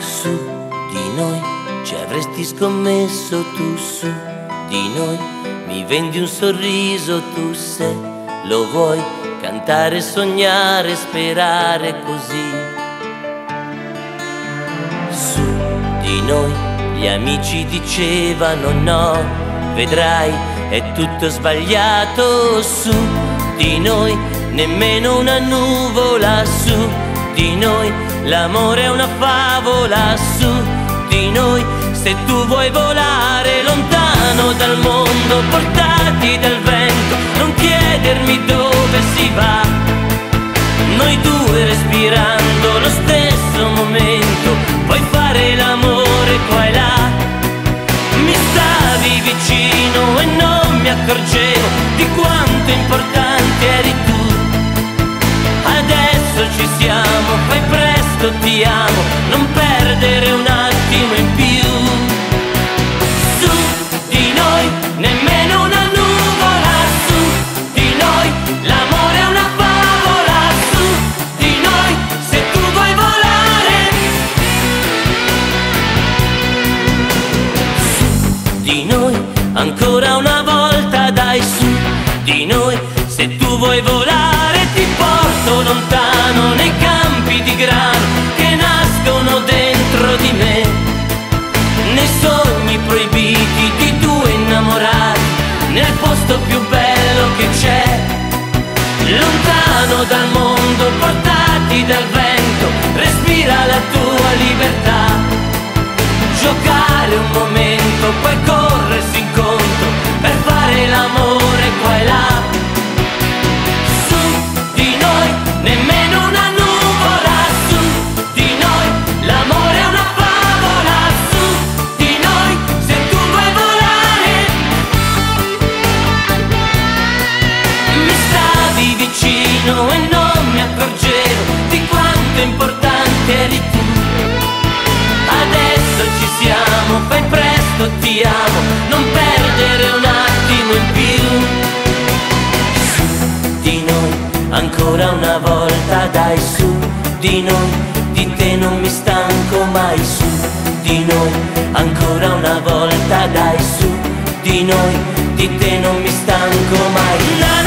Su di noi ci avresti scommesso tu, su di noi mi vendi un sorriso tu, se lo vuoi cantare, sognare, sperare così. Su di noi gli amici dicevano no, vedrai è tutto sbagliato. Su di noi nemmeno una nuvola, su di noi l'amore è una favola. Su di noi se tu vuoi volare lontano dal mondo, portati dal vento, non chiedermi dove si va. Noi due respirando lo stesso momento, puoi fare l'amore qua e là. Mi stavi vicino e non mi accorgevo di quanto importante eri tu. Adesso ci siamo, fai presto, ti amo, non perdere un attimo in più. Su di noi nemmeno una nuvola, su di noi l'amore è una favola. Su di noi se tu vuoi volare. Su di noi ancora una volta, dai, su di noi se tu vuoi volare ti porto lontano nei campi di grano che nascono dentro di me, nei sogni proibiti di due innamorati, nel posto più bello che c'è. Lontano dal mondo, portati dal vento, respira la tua libertà. Giocare un momento, poi corrersi incontro per fare l'amore qua e là. Su di noi nemmeno una nuvola, su di noi l'amore è una favola. Su di noi se tu vuoi volare. Mi stavi vicino e non mi accorgevo di quanto importante eri tu. Adesso ci siamo, fai presto, ti amo, non perdere un attimo in più. Su di noi ancora una volta, dai, su di noi, di te non mi stanco mai. Su di noi ancora una volta, dai, su di noi, di te non mi stanco mai.